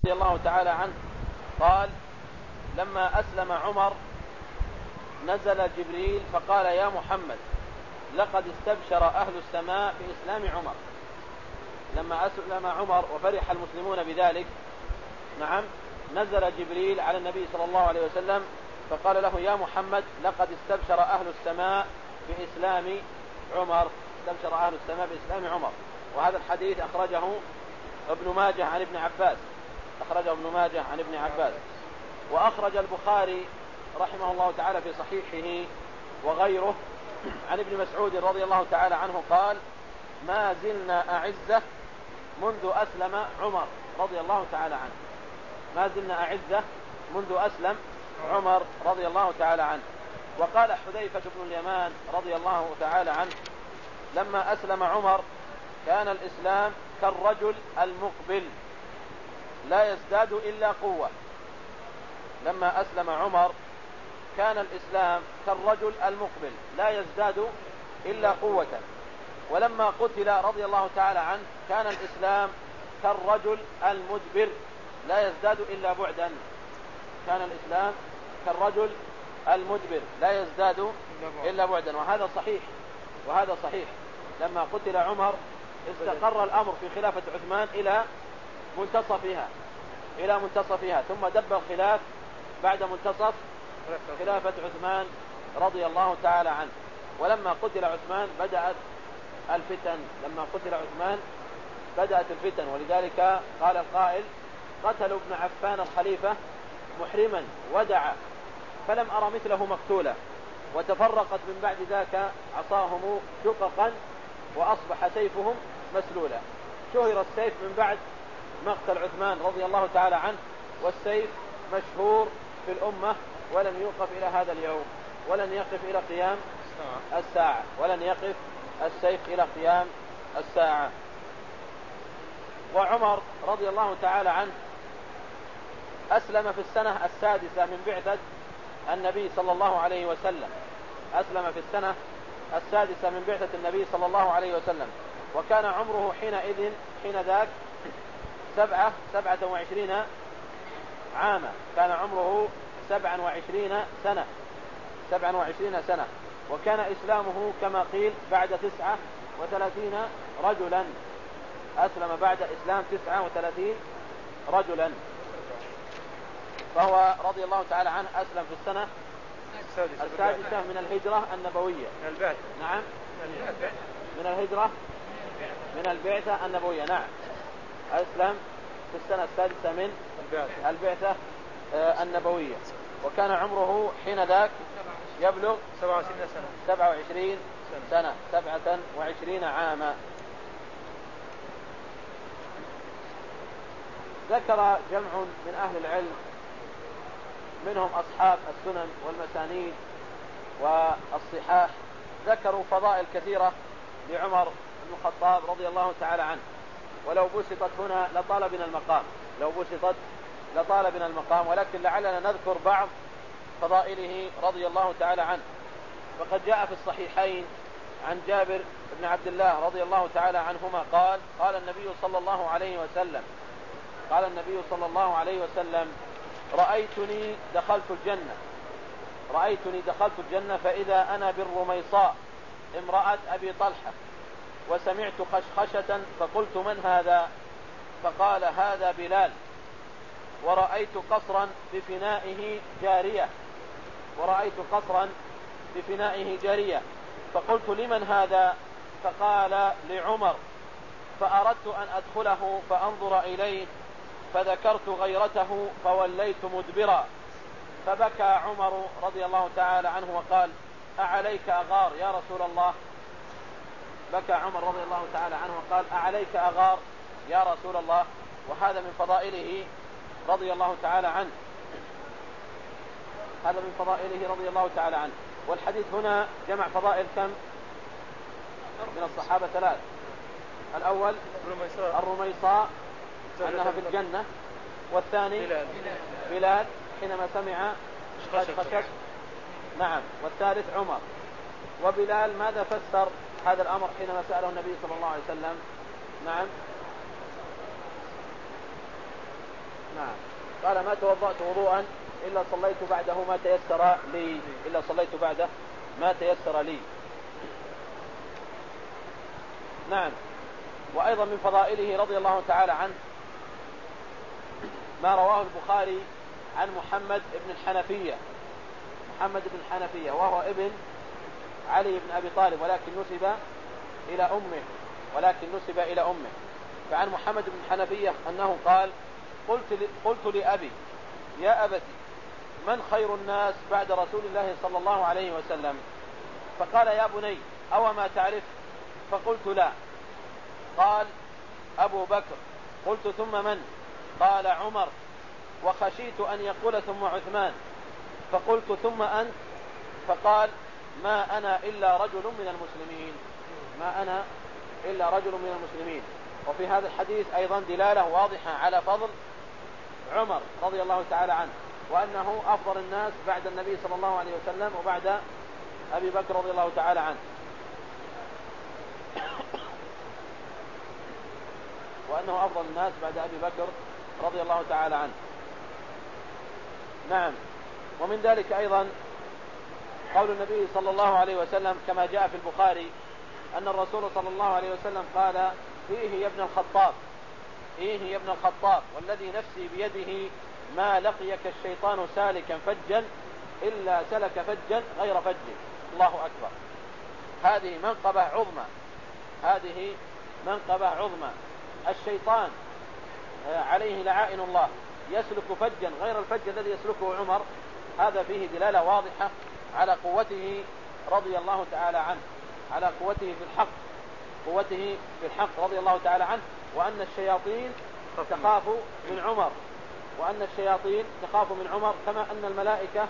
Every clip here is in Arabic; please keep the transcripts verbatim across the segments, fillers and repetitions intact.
رضي الله تعالى عنه قال: لما أسلم عمر نزل جبريل فقال: يا محمد لقد استبشر أهل السماء بإسلام عمر. لما أسلم عمر وفرح المسلمون بذلك، نعم، نزل جبريل على النبي صلى الله عليه وسلم فقال له: يا محمد لقد استبشر أهل السماء بإسلام عمر. استبشر أهل السماء بإسلام عمر. وهذا الحديث أخرجه ابن ماجه عن ابن عباس أخرجه ابن ماجه عن ابن عباس وأخرج البخاري رحمه الله تعالى في صحيحه وغيره عن ابن مسعود رضي الله تعالى عنه قال: ما زلنا أعزة منذ أسلم عمر رضي الله تعالى عنه. ما زلنا أعزة منذ أسلم عمر رضي الله تعالى عنه. وقال حذيفة بن اليمان رضي الله تعالى عنه: لما أسلم عمر كان الإسلام كالرجل المقبل لا يزداد إلا قوة. لما أسلم عمر كان الإسلام كالرجل المقبل لا يزداد إلا قوة. ولما قتل رضي الله تعالى عنه كان الإسلام كالرجل المدبر لا يزداد إلا بعدا. كان الإسلام كالرجل المدبر لا يزداد إلا بعدا. وهذا صحيح وهذا صحيح. لما قتل عمر استقر الأمر في خلافة عثمان إلى منتصفها إلى منتصفها ثم دب الخلاف بعد منتصف خلافة عثمان رضي الله تعالى عنه. ولما قتل عثمان بدأت الفتن لما قتل عثمان بدأت الفتن. ولذلك قال القائل: قتلوا ابن عفان الخليفة محرما ودعا فلم أرى مثله مقتولا، وتفرقت من بعد ذاك عصاهم شققا وأصبح سيفهم مسلولا. شهر السيف من بعد مقتل عثمان رضي الله تعالى عنه، والسيف مشهور في الأمة ولن يوقف إلى هذا اليوم، ولن يقف إلى قيام الساعة ولن يقف السيف إلى قيام الساعة. وعمر رضي الله تعالى عنه أسلم في السنة السادسة من بعثة النبي صلى الله عليه وسلم أسلم في السنة السادسة من بعثة النبي صلى الله عليه وسلم وكان عمره حينئذ حين ذاك سبعة سبعة وعشرين عاما. كان عمره سبعا وعشرين سنة سبعا وعشرين سنة وكان إسلامه كما قيل بعد تسعة وثلاثين رجلا. أسلم بعد إسلام تسعة وثلاثين رجلا. فهو رضي الله تعالى عنه أسلم في السنة السادسة من الهجرة النبوية. من البعثة. نعم من الهجرة من البعثة النبوية. نعم أسلم في السنة السادسة من البعثة النبوية وكان عمره حين ذاك يبلغ سبعة وعشرين سنة سبعة وعشرين سنة سبعة وعشرين عاما. ذكر جمع من أهل العلم منهم أصحاب السنن والمسانيد والصحاح ذكروا فضائل كثيرة لعمر بن الخطاب رضي الله تعالى عنه، ولو بسطت هنا لطال بنا المقام لو بسطت لطال بنا المقام ولكن لعلنا نذكر بعض فضائله رضي الله تعالى عنه. وقد جاء في الصحيحين عن جابر بن عبد الله رضي الله تعالى عنهما قال: قال النبي صلى الله عليه وسلم قال النبي صلى الله عليه وسلم رأيتني دخلت الجنة رأيتني دخلت الجنة فإذا أنا بالرميصاء امرأة أبي طلحة وسمعت خشخشة فقلت: من هذا؟ فقال: هذا بلال. ورأيت قصرا بفنائه جارية ورأيت قصرا بفنائه جارية فقلت: لمن هذا؟ فقال: لعمر. فأردت أن أدخله فأنظر إليه فذكرت غيرته فوليت مدبرا. فبكى عمر رضي الله تعالى عنه وقال: أعليك أغار يا رسول الله؟ بكى عمر رضي الله تعالى عنه وقال: أعليك أغار يا رسول الله؟ وهذا من فضائله رضي الله تعالى عنه هذا من فضائله رضي الله تعالى عنه. والحديث هنا جمع فضائل كم من الصحابة؟ ثلاث. الأول الرميصاء أنها في الجنة، والثاني بلال, بلال حينما سمع خشخشة، نعم، والثالث عمر. وبلال ماذا فسر هذا الأمر حينما سأله النبي صلى الله عليه وسلم؟ نعم نعم. قال ما توضأت وضوءا إلا صليت بعده ما تيسر لي إلا صليت بعده ما تيسر لي. نعم. وأيضا من فضائله رضي الله تعالى عنه ما رواه البخاري عن محمد بن الحنفية محمد بن الحنفية وهو ابن علي بن أبي طالب ولكن نسب إلى أمه ولكن نسب إلى أمه فعن محمد بن الحنفية أنه قال قلت, قلت لأبي يا أبتي من خير الناس بعد رسول الله صلى الله عليه وسلم؟ فقال يا بني أو ما تعرف؟ فقلت لا. قال أبو بكر. قلت ثم من؟ قال عمر. وخشيت أن يقول ثم عثمان فقلت ثم أنت؟ فقال ما أنا إلا رجل من المسلمين ما أنا إلا رجل من المسلمين. وفي هذا الحديث أيضا دلالة واضحة على فضل عمر رضي الله تعالى عنه وأنه أفضل الناس بعد النبي صلى الله عليه وسلم وبعد أبي بكر رضي الله تعالى عنه وأنه أفضل الناس بعد أبي بكر رضي الله تعالى عنه. نعم. ومن ذلك أيضا قول النبي صلى الله عليه وسلم كما جاء في البخاري أن الرسول صلى الله عليه وسلم قال فيه يا ابن الخطاب فيه يا ابن الخطاب والذي نفسي بيده ما لقيك الشيطان سالكا فجا إلا سلك فجا غير فجه. الله أكبر. هذه منقبة عظمى هذه منقبة عظمى. الشيطان عليه لعائن الله يسلك فجا غير الفج الذي يسلكه عمر. هذا فيه دلالة واضحة على قوته رضي الله تعالى عنه على قوته في الحق قوته في الحق رضي الله تعالى عنه وأن الشياطين تخاف من عمر وأن الشياطين تخاف من عمر كما أن الملائكة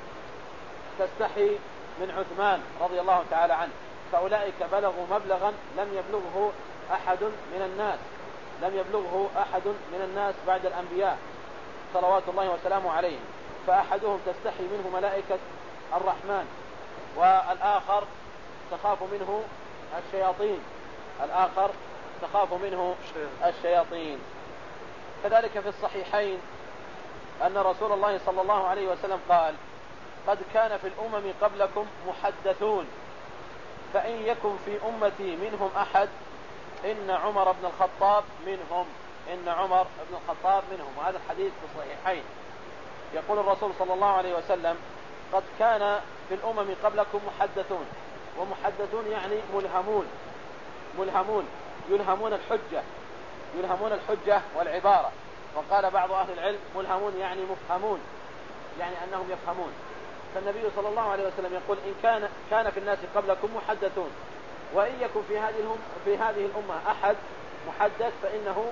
تستحي من عثمان رضي الله تعالى عنه. فأولئك بلغوا مبلغا لم يبلغه أحد من الناس لم يبلغه أحد من الناس بعد الأنبياء صلوات الله وسلامه عليهم. فأحدهم تستحي منه ملائكة الرحمن والآخر تخاف منه الشياطين الآخر تخاف منه الشياطين. كذلك في الصحيحين أن رسول الله صلى الله عليه وسلم قال قد كان في الأمم قبلكم محدثون فإن يكن في أمتي منهم أحد إن عمر بن الخطاب منهم إن عمر بن الخطاب منهم. وهذا الحديث في الصحيحين. يقول الرسول صلى الله عليه وسلم قد كان في الأمم قبلكم محدثون ومحدثون يعني ملهمون ملهمون يلهمون الحجة يلهمون الحجة والعبارة. وقال بعض أهل العلم ملهمون يعني مفهمون يعني أنهم يفهمون. فالنبي صلى الله عليه وسلم يقول إن كان كان في الناس قبلكم محدثون وإن يكن في هذه في هذه الأمة أحد محدث فإنه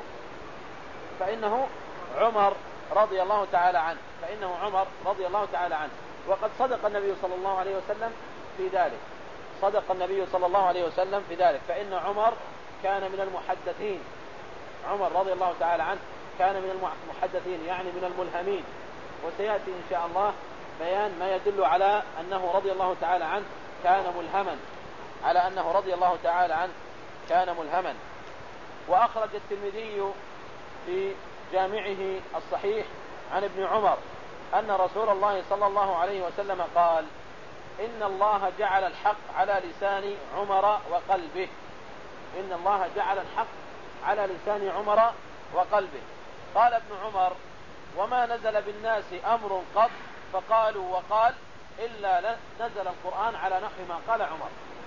فإنه عمر رضي الله تعالى عنه فإنه عمر رضي الله تعالى عنه. وقد صدق النبي صلى الله عليه وسلم في ذلك صدق النبي صلى الله عليه وسلم في ذلك فإن عمر كان من المحدثين عمر رضي الله تعالى عنه كان من المحدثين يعني من الملهمين. وسيأتي إن شاء الله بيان ما يدل على أنه رضي الله تعالى عنه كان ملهما على أنه رضي الله تعالى عنه كان ملهما. وأخرج الترمذي في جامعه الصحيح عن ابن عمر أن رسول الله صلى الله عليه وسلم قال إن الله جعل الحق على لسان عمر وقلبه إن الله جعل الحق على لسان عمر وقلبه. قال ابن عمر وما نزل بالناس أمر قط فقالوا وقال إلا نزل القرآن على نحو ما قال عمر.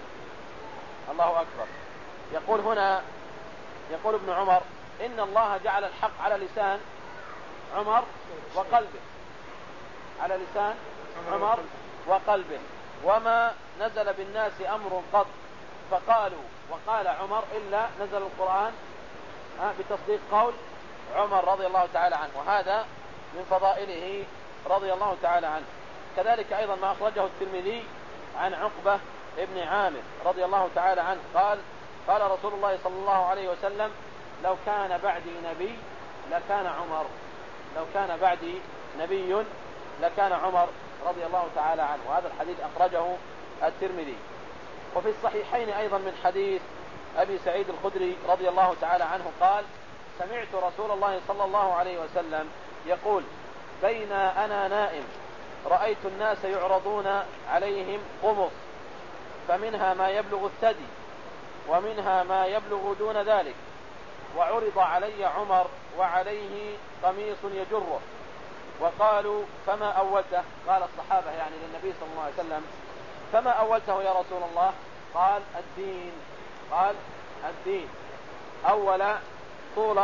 الله أكبر. يقول هنا يقول ابن عمر إن الله جعل الحق على لسان عمر وقلبه على لسان عمر وقلبه وما نزل بالناس أمر قط فقالوا وقال عمر إلا نزل القرآن بتصديق قول عمر رضي الله تعالى عنه. وهذا من فضائله رضي الله تعالى عنه. كذلك أيضا ما أخرجه الترمذي عن عقبة ابن عامر رضي الله تعالى عنه قال قال رسول الله صلى الله عليه وسلم لو كان بعدي نبي لكان عمر لو كان بعدي نبي لكان عمر رضي الله تعالى عنه. وهذا الحديث أخرجه الترمذي. وفي الصحيحين أيضا من حديث أبي سعيد الخدري رضي الله تعالى عنه قال سمعت رسول الله صلى الله عليه وسلم يقول: بين أنا نائم رأيت الناس يعرضون عليهم قمص، فمنها ما يبلغ الثدي ومنها ما يبلغ دون ذلك، وعرض علي عمر وعليه قميص يجره، وقالوا: فما أولته؟ قال الصحابة يعني للنبي صلى الله عليه وسلم: فما أولته يا رسول الله؟ قال: الدين. قال: الدين. أول طول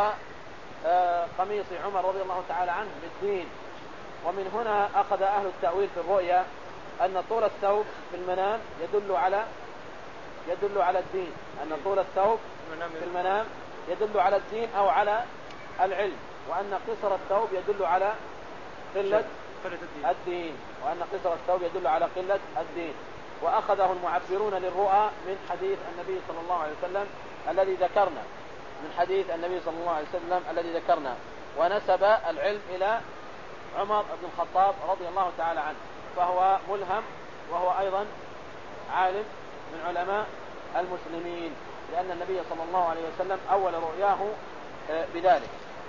قميص عمر رضي الله تعالى عنه بالدين. ومن هنا أخذ أهل التأويل في الرؤيا أن طول الثوب في المنام يدل على يدل على الدين، أن طول الثوب في المنام يدل على الدين أو على العلم، وأن قصر الثوب يدل على قلة الدين، وأن قصر الثوب يدل على قلة الدين. وأخذه المعبرون للرؤى من حديث النبي صلى الله عليه وسلم الذي ذكرنا من حديث النبي صلى الله عليه وسلم الذي ذكرنا ونسب العلم إلى عمر بن الخطاب رضي الله تعالى عنه، فهو ملهم وهو أيضا عالم من علماء المسلمين، لأن النبي صلى الله عليه وسلم أول رؤياه بذلك.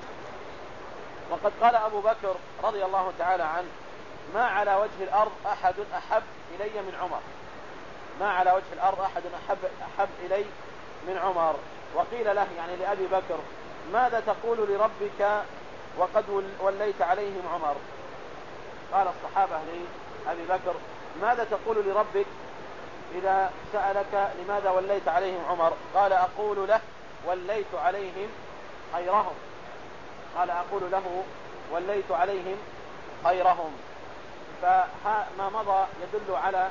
وقد قال أبو بكر رضي الله تعالى عنه: ما على وجه الأرض أحد أحب إلي من عمر ما على وجه الأرض أحد أحب, أحب إلي من عمر. وقيل له يعني لأبي بكر: ماذا تقول لربك وقد وليت عليهم عمر؟ قال الصحابة لأبي بكر: ماذا تقول لربك إذا سألك لماذا وليت عليهم عمر؟ قال: أقول له وليت عليهم خيرهم قال أقول له وليت عليهم خيرهم. فما مضى يدل على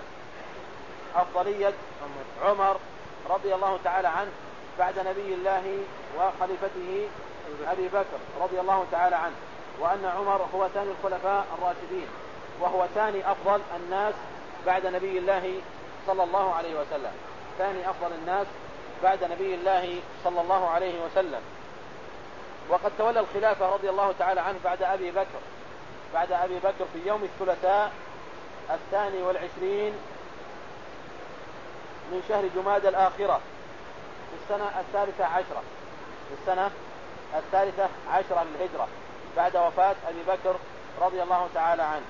أفضلية عمر رضي الله تعالى عنه بعد نبي الله وخليفته أبي بكر رضي الله تعالى عنه، وأن عمر هو ثاني الخلفاء الراشدين، وهو ثاني أفضل الناس بعد نبي الله صلى الله عليه وسلم ثاني أفضل الناس بعد نبي الله صلى الله عليه وسلم. وقد تولى الخلافة رضي الله تعالى عنه بعد أبي بكر بعد أبي بكر في يوم الثلاثاء الثاني والعشرين من شهر جماد الآخرة في السنة الثالثة عشرة في السنة الثالثة عشرة للهجرة بعد وفاة أبي بكر رضي الله تعالى عنه.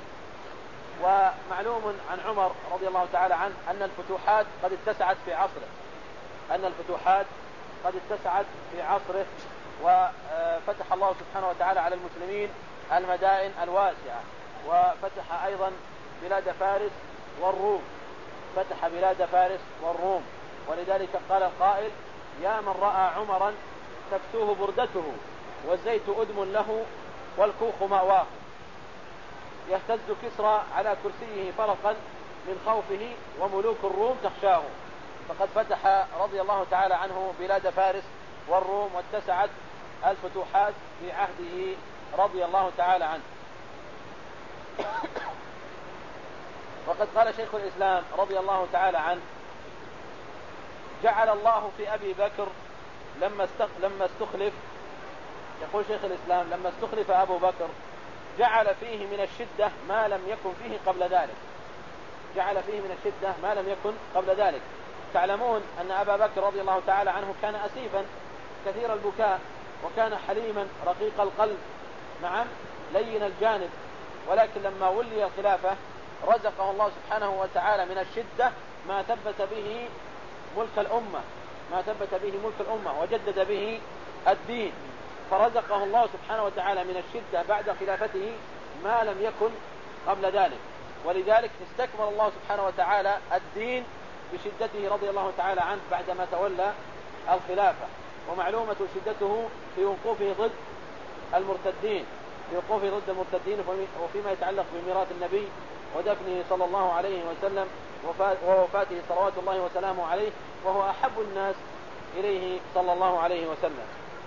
ومعلوم عن عمر رضي الله تعالى عنه أن الفتوحات قد اتسعت في عصره أن الفتوحات قد اتسعت في عصره وفتح الله سبحانه وتعالى على المسلمين المدائن الواسعة، وفتح أيضا بلاد فارس والروم فتح بلاد فارس والروم ولذلك قال القائل: يا من رأى عمرا تكسوه بردته والزيت أدم له والكوخ مأواه، يهتز كسرى على كرسيه فرقا من خوفه وملوك الروم تخشاه. فقد فتح رضي الله تعالى عنه بلاد فارس والروم واتسعت الفتوحات في عهده رضي الله تعالى عنه. وقد قال شيخ الإسلام رضي الله تعالى عنه: جعل الله في أبي بكر لما لما استخلف يقول شيخ الإسلام لما استخلف أبو بكر جعل فيه من الشدة ما لم يكن فيه قبل ذلك جعل فيه من الشدة ما لم يكن قبل ذلك. تعلمون أن أبا بكر رضي الله تعالى عنه كان أسيفا كثير البكاء، وكان حليما رقيق القلب، نعم لين الجانب، ولكن لما ولي الخلافة رزقه الله سبحانه وتعالى من الشدة ما ثبت به ملك الأمة ما ثبت به ملك الأمة وجدد به الدين، فرزقه الله سبحانه وتعالى من الشدة بعد خلافته ما لم يكن قبل ذلك، ولذلك استكمل الله سبحانه وتعالى الدين بشدته رضي الله تعالى عنه بعدما تولى الخلافة. ومعلومة شدته في وقوفه ضد المرتدين في وقوفه ضد المرتدين وفيما يتعلق بميراث النبي ودفنه صلى الله عليه وسلم ووفاته صلوات الله وسلامه عليه، وهو أحب الناس إليه صلى الله عليه وسلم.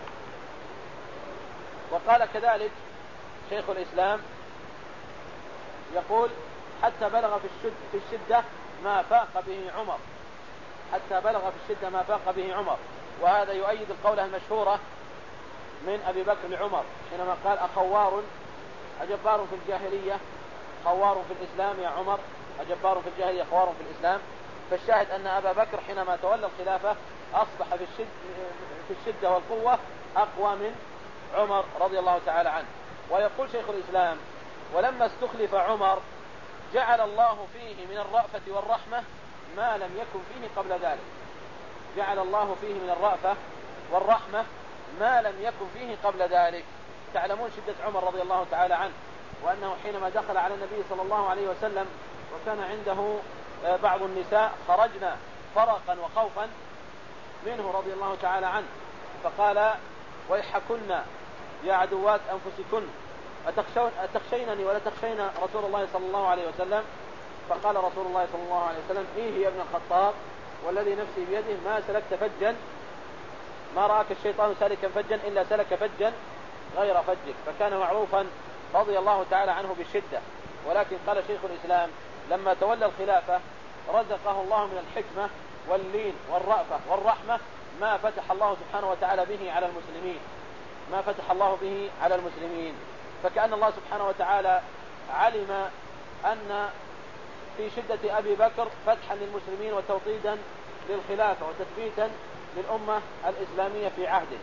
وقال كذلك شيخ الإسلام يقول: حتى بلغ في الشد في الشدة ما فاق به عمر حتى بلغ في الشدة ما فاق به عمر وهذا يؤيد القولة المشهورة من أبي بكر لعمر حينما قال: أخوار أجبار في الجاهلية خوار في الإسلام يا عمر أجبار في الجاهلية خوار في الإسلام. فالشاهد أن أبا بكر حينما تولى الخلافة أصبح في الشدة, في الشدة والقوة أقوى من عمر رضي الله تعالى عنه. ويقول شيخ الإسلام: ولما استخلف عمر جعل الله فيه من الرأفة والرحمة ما لم يكن فيه قبل ذلك. جعل الله فيه من الرأفة والرحمة ما لم يكن فيه قبل ذلك. تعلمون شدة عمر رضي الله تعالى عنه، وأنه حينما دخل على النبي صلى الله عليه وسلم وكان عنده بعض النساء خرجنا فرقا وخوفا منه رضي الله تعالى عنه، فقال: ويحكن يا عدوات أنفسكن أتخشون أتخشينني ولا تخشين رسول الله صلى الله عليه وسلم؟ فقال رسول الله صلى الله عليه وسلم: إيه يا ابن الخطاب والذي نفسي بيده ما سلكت فجا، ما رآك الشيطان سالكا فجا إلا سلك فجا غير فجك. فكان معروفا رضي الله تعالى عنه بالشدة. ولكن قال شيخ الإسلام: لما تولى الخلافة رزقه الله من الحكمة واللين والرأفة والرحمة ما فتح الله سبحانه وتعالى به على المسلمين ما فتح الله به على المسلمين. فكأن الله سبحانه وتعالى علم أن في شدة أبي بكر فتحا للمسلمين وتوطيدا للخلافة وتثبيتا للأمة الإسلامية في عهده،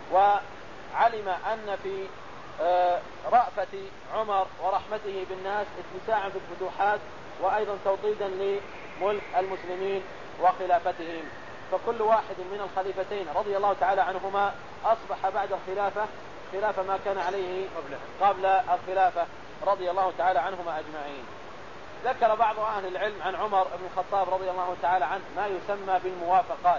وعلم أن في رأفة عمر ورحمته بالناس اتساعا في الفتوحات وأيضا توطيدا لملك المسلمين وخلافتهم. فكل واحد من الخليفتين رضي الله تعالى عنهما أصبح بعد الخلافة خلاف ما كان عليه قبل الخلافة رضي الله تعالى عنهما أجمعين. ذكر بعض أهل العلم عن عمر بن الخطاب رضي الله تعالى عنه ما يسمى بالموافقات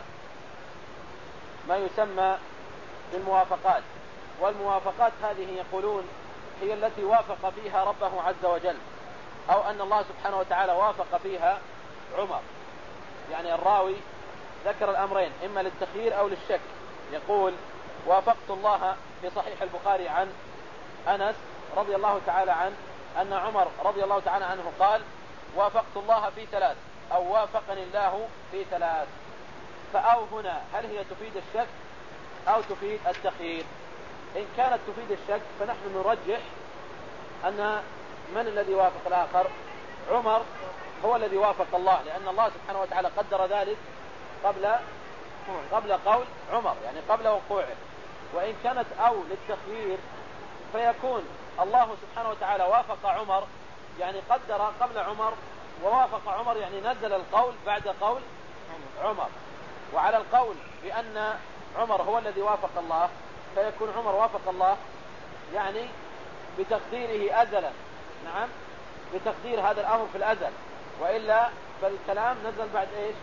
ما يسمى بالموافقات والموافقات هذه يقولون هي التي وافق فيها ربه عز وجل، أو أن الله سبحانه وتعالى وافق فيها عمر. يعني الراوي ذكر الأمرين إما للتخيير أو للشك. يقول: وافقت الله في صحيح البخاري عن أنس رضي الله تعالى عنه أن عمر رضي الله تعالى عنه قال: وافقت الله في ثلاث، أو وافقني الله في ثلاث. فأو هنا هل هي تفيد الشك أو تفيد التخيير؟ إن كانت تفيد الشك فنحن نرجح أن من الذي وافق الآخر؟ عمر هو الذي وافق الله، لأن الله سبحانه وتعالى قدر ذلك قبل قبل قول عمر، يعني قبل وقوعه. وإن كانت أو للتخيير فيكون الله سبحانه وتعالى وافق عمر، يعني قدر قبل عمر، ووافق عمر يعني نزل القول بعد قول عمر. وعلى القول بأن عمر هو الذي وافق الله فيكون عمر وافق الله يعني بتقديره أزلا، نعم، بتقدير هذا الأمر في الأزل، وإلا فالكلام نزل بعد إيش؟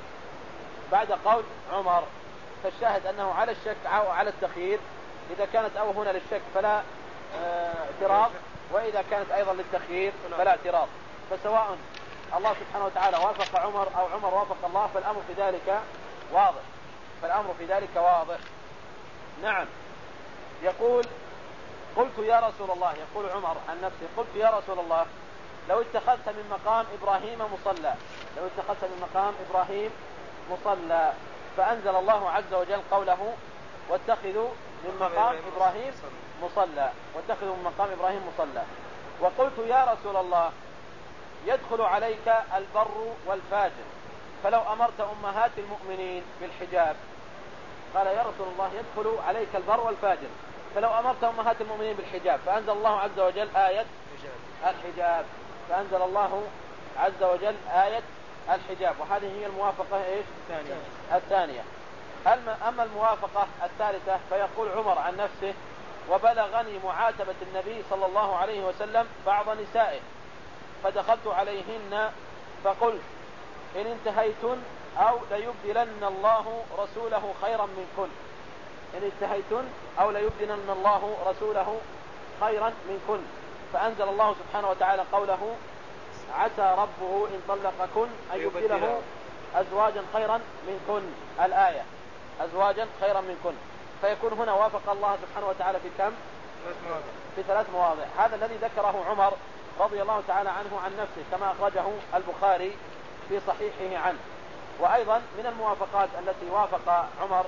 بعد قول عمر. فالشاهد أنه على الشك أو على التخيير. إذا كانت أو هنا للشك فلا اعتراض، وإذا كانت أيضا للتخيير فلا اعتراض. فسواء الله سبحانه وتعالى وافق عمر أو عمر وافق الله فالأمر في ذلك واضح فالأمر في ذلك واضح. نعم. يقول: قلت يا رسول الله، يقول عمر عن نفسه: قلت يا رسول الله لو اتخذت من مقام إبراهيم مصلى لو اتخذت من مقام إبراهيم مصلى فأنزل الله عز وجل قوله: واتخذوا من مقام إبراهيم مصلى واتخذوا من مقام إبراهيم مصلى. وقلت يا رسول الله يدخل عليك البر والفاجر فلو أمرت أمهات المؤمنين بالحجاب. قال: يا رسول الله يدخل عليك البر والفاجر فلو أمرت أمهات المؤمنين بالحجاب. فأنزل الله عز وجل آية الحجاب فأنزل الله عز وجل آية الحجاب. وهذه هي الموافقة إيش؟ الثانية. الثانية. أما الموافقة الثالثة فيقول عمر عن نفسه: وبلغني معاتبة النبي صلى الله عليه وسلم بعض نسائه فدخلت عليهن فقلت: إن انتهيتن أو ليبدلن الله رسوله خيرا منكن إن انتهيتن أو ليبدلن الله رسوله خيرا منكن. فأنزل الله سبحانه وتعالى قوله: عسى ربه إن طلقكن أن يبدله أزواجا خيرا منكن. الآية: أزواجا خيرا منكن. فيكون هنا وافق الله سبحانه وتعالى في كم؟ في ثلاث مواضع. هذا الذي ذكره عمر رضي الله تعالى عنه عن نفسه كما أخرجه البخاري في صحيحه عنه. وأيضا من الموافقات التي وافق عمر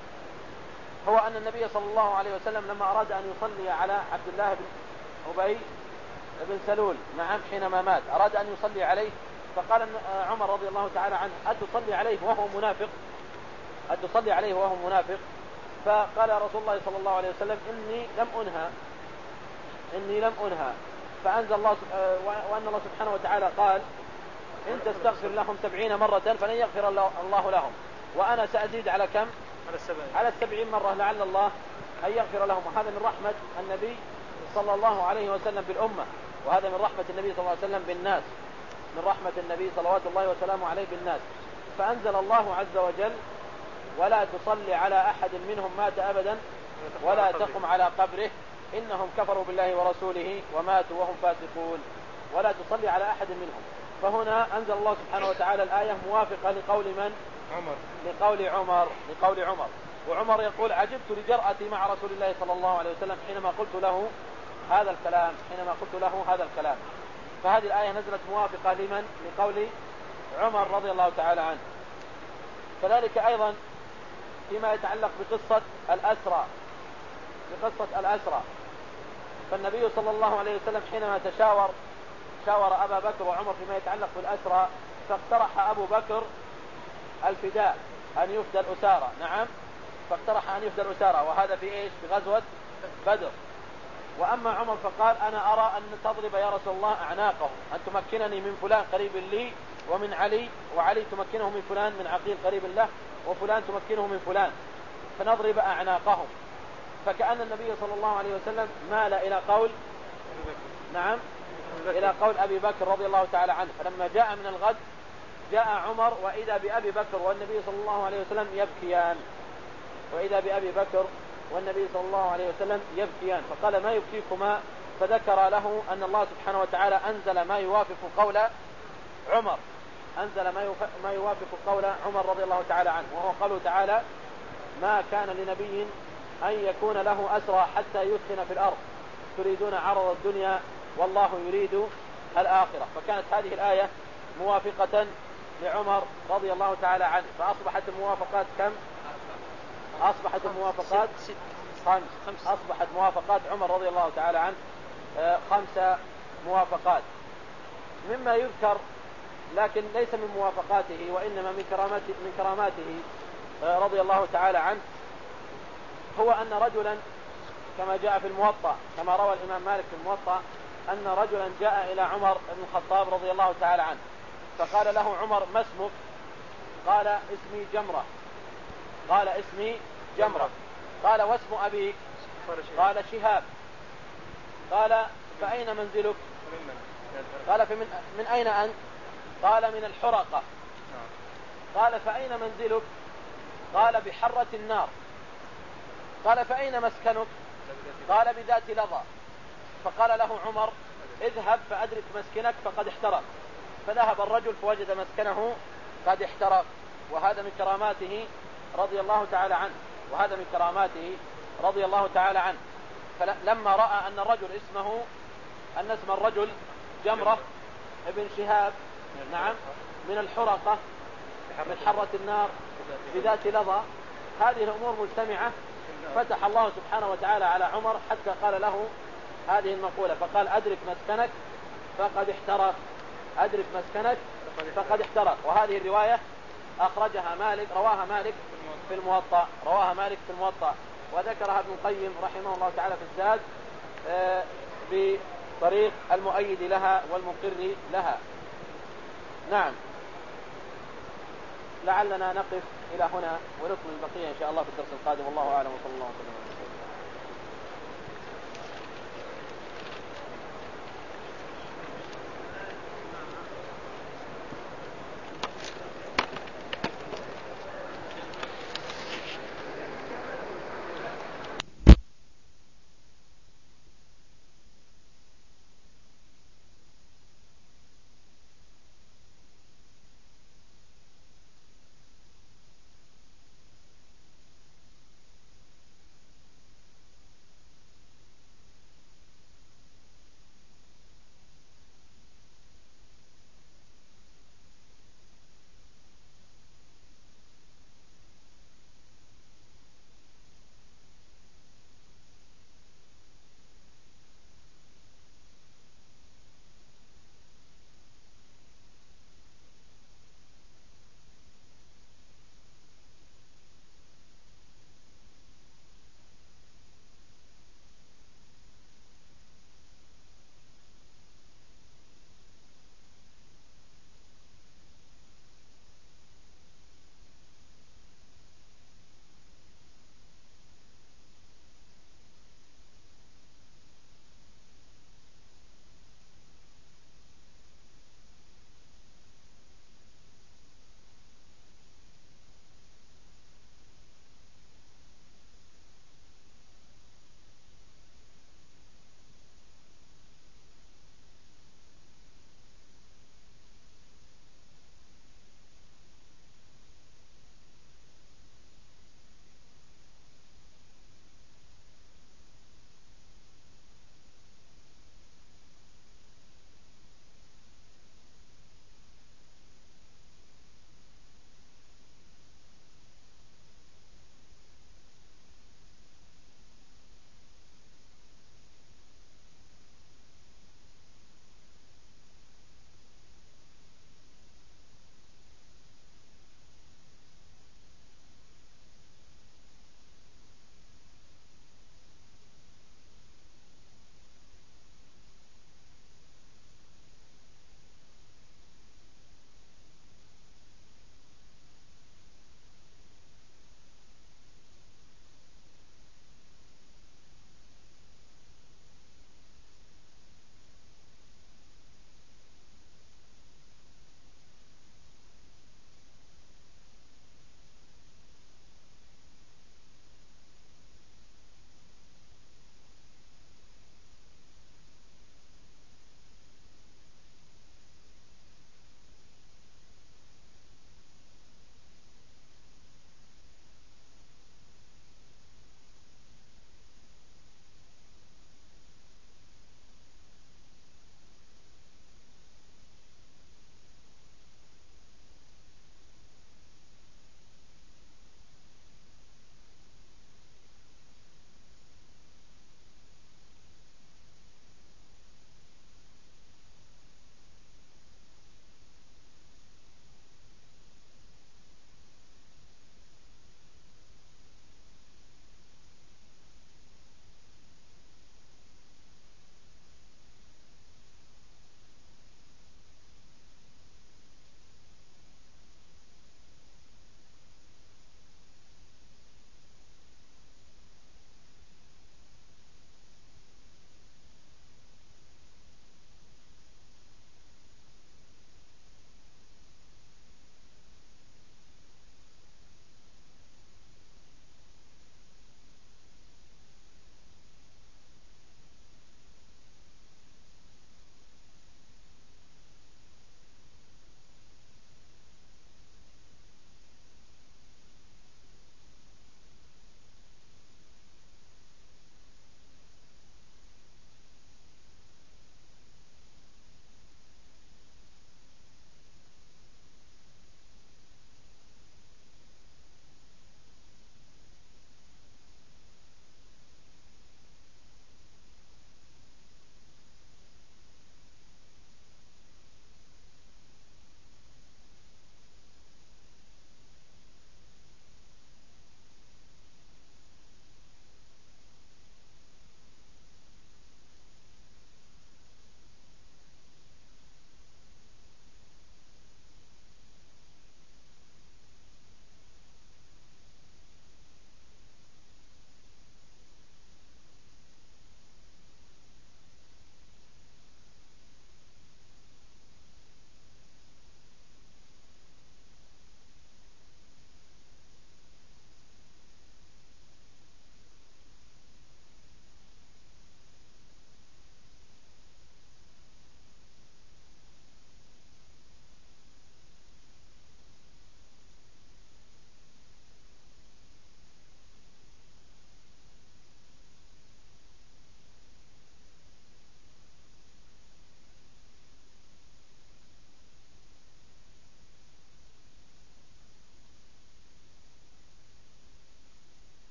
هو أن النبي صلى الله عليه وسلم لما أراد أن يصلي على عبد الله بن أبي بن سلول، نعم، حينما مات أراد أن يصلي عليه، فقال عمر رضي الله تعالى عنه: أتصلي عليه وهو منافق أتصلي عليه وهو منافق فقال رسول الله صلى الله عليه وسلم: إني لم أنهى إني لم أنهى. فأنزل الله وأن الله سبحانه وتعالى قال إن تستغفر لهم سبعين مرة فلن يغفر الله لهم، وأنا سأزيد على كم؟ على السبعين على السبعين مرة لعل الله أن يغفر لهم. وهذا من رحمة النبي صلى الله عليه وسلم بالأمة، وهذا من رحمة النبي صلى الله عليه وسلم بالناس، من رحمة النبي صلوات الله وسلامه عليه بالناس. فأنزل الله عز وجل ولا تصلي على أحد منهم مات أبدا ولا تقم على قبره إنهم كفروا بالله ورسوله وماتوا وهم فاسقون، ولا تصلي على أحد منهم. فهنا أنزل الله سبحانه وتعالى الآية موافقة لقول من؟ عمر. لقول عمر لقول عمر وعمر يقول عجبت لجرأتي مع رسول الله صلى الله عليه وسلم حينما قلت له هذا الكلام حينما قلت له هذا الكلام. فهذه الآية نزلت موافقة لمن؟ لقول عمر رضي الله تعالى عنه. كذلك أيضا فيما يتعلق بقصة الأسرى بقصة الأسرى فالنبي صلى الله عليه وسلم حينما تشاور شاور أبا بكر وعمر فيما يتعلق بالأسرى، فاقترح أبو بكر الفداء أن يفدى الأسارى. نعم، فاقترح أن يفدى الأسارى، وهذا في إيش؟ في غزوة بدر. وأما عمر فقال أنا أرى أن تضرب يا رسول الله أعناقهم، أن تمكنني من فلان قريب لي ومن علي، وعلي تمكنه من فلان من عقيل قريب له، وفلان تمكنه من فلان، فنضرب أعناقهم. فكأن النبي صلى الله عليه وسلم مال إلى قول نعم إلى قول أبي بكر رضي الله تعالى عنه. فلما جاء من الغد جاء عمر وإذا بأبي بكر والنبي صلى الله عليه وسلم يبكيان وإذا بأبي بكر والنبي صلى الله عليه وسلم يبكيان فقال ما يبكيكما؟ فذكر له أن الله سبحانه وتعالى أنزل ما يوافق قول عمر أنزل ما يوافق قول عمر رضي الله تعالى عنه، وهو قوله تعالى ما كان لنبي أن يكون له أسرى حتى يثخن في الأرض تريدون عرض الدنيا والله يريد الآخرة. فكانت هذه الآية موافقة لعمر رضي الله تعالى عنه. فأصبحت الموافقات كم؟ أصبحت الموافقات خمس. أصبحت موافقات عمر رضي الله تعالى عنه خمس موافقات. مما يذكر لكن ليس من موافقاته وإنما من كراماته, من كراماته رضي الله تعالى عنه هو أن رجلا كما جاء في الموطأ كما روى الإمام مالك في الموطأ أن رجلا جاء إلى عمر بن الخطاب رضي الله تعالى عنه فقال له عمر ما اسمك؟ قال اسمي جمرة. قال اسمي جمرة. قال واسم أبيك؟ قال شهاب. قال فأين منزلك؟ قال فمن من أين أنت؟ قال من الحرقة. قال فأين منزلك؟ قال بحرة النار. قال فأين مسكنك؟ قال بذات لظى. فقال له عمر اذهب فأدرك مسكنك فقد احترق. فذهب الرجل فوجد مسكنه قد احترق. وهذا من كراماته رضي الله تعالى عنه وهذا من كراماته رضي الله تعالى عنه. فلما رأى أن الرجل اسمه أن اسم الرجل جمرة ابن شهاب نعم من الحرقة من حرة النار بذات لظى هذه الأمور مجتمعة فتح الله سبحانه وتعالى على عمر حتى قال له هذه المقولة فقال أدرك مسكنك فقد احترق. أدرك مسكنك فقد احترق. وهذه الرواية أخرجها مالك رواها مالك في الموطأ رواها مالك في الموطأ وذكرها ابن القيم رحمه الله تعالى في الزاد بطريق المؤيد لها والمقر لها. نعم، لعلنا نقف إلى هنا ونكمل البقية إن شاء الله في الدرس القادم. والله أعلم وصلى الله وسلم.